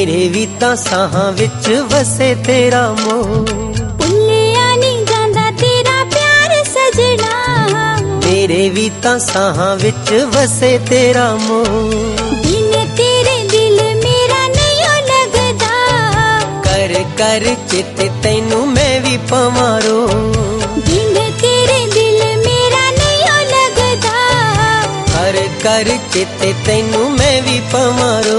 मेरे भी तां साहां विच वसे तेरा मोह। भुल्लिया नहीं जांदा तेरा प्यार सजना, मेरे भी तां साहां विच वसे तेरा मोह। बिन तेरे दिल मेरा नहीं लगदा, कर कर चित तैनू मैं भी पवारो। बिन तेरे दिल मेरा नहीं लगदा, कर कर चित तैनू मैं भी पवारो।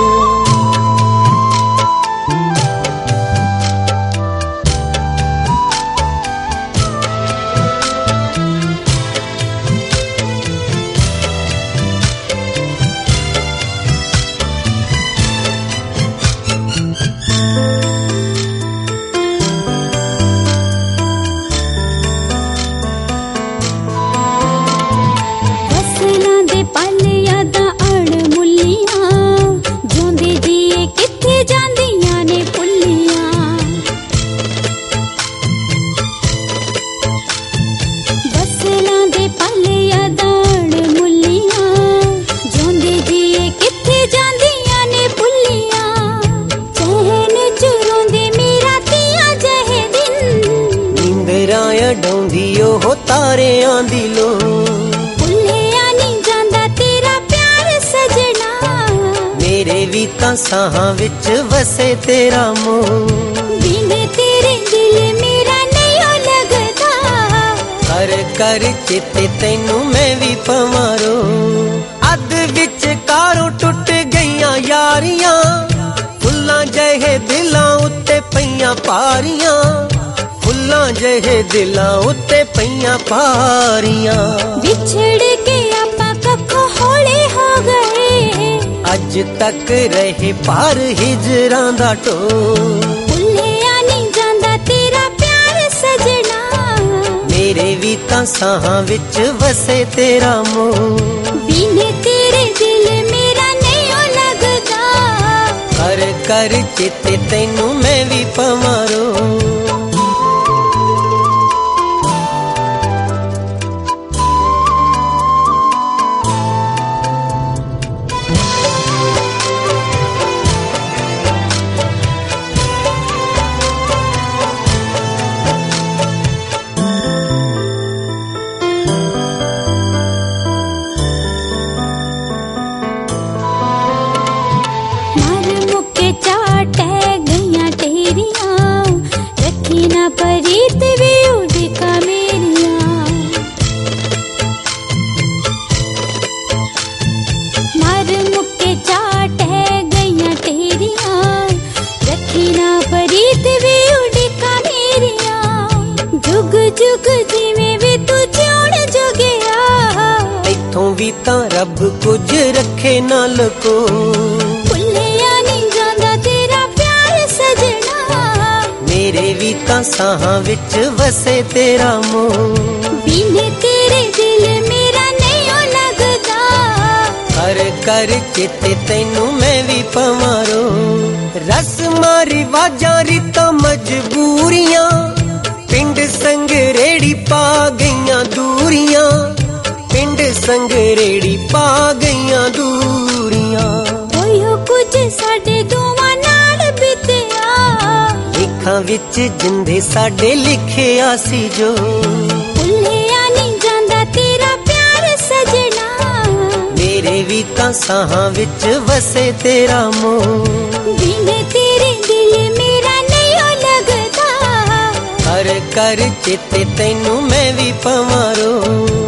डोंदियो हो तारे आंदी लो। भुल्लिया नहीं जांदा तेरा प्यार सजना, मेरे भी तां साहां विच वसे तेरा मोह। बिन तेरे दिल मेरा नहीं लगदा, कर कर चित तैनू मैं भी पवारो। अध विच कारों टुट गईयां यारियां, फुल्लां जहे दिलां उत्ते पईयां पारियां। फुल्लां जहे दिलां उत्ते पईयां पारियां। बिछड़ के आपां कखों होले हो गए, अज तक रहे पार हिजरां दा टो। भुल्लिया नहीं जांदा तेरा प्यार सजना, मेरे भी तां साहां विच वसे तेरा मोह। बिन तेरे दिल मेरा नहीं लगदा, कर कर चित तैनू मैं भी पवारो। परीत भी उड़का मेरिया, मार मुक्के चाट है गईया तेरिया। रखी ना परीत भी उड़का मेरिया, जुग जुग जिवें भी तू जिउण जोगिया। इत्थों भी तां रब कुछ रखे नाल को। भुल्लिया नहीं जांदा तेरा प्यार सजना, मेरे भी तां साहां विच वसे तेरा मोह। बिन तेरे दिल मेरा नहीं लगदा, कर कर चित तैनू मैं भी पवारो। रस्मां रिवाजां रीतां मजबूरियां, पिंड संगरेड़ी पा गईयां दूरियां। पिंड संगरेड़ी पा गईयां दूरियां। होयो कुछ साडे दोवां नाल बीतिया, लेखां विच जिंदे साडे लिखिया सी जो। भुल्लिया नहीं जांदा तेरा प्यार सजना, मेरे भी तां साहां विच वसे तेरा मोह। बिन तेरे दिल मेरा नहीं लगदा, कर कर चित तैनू मैं भी पवारो।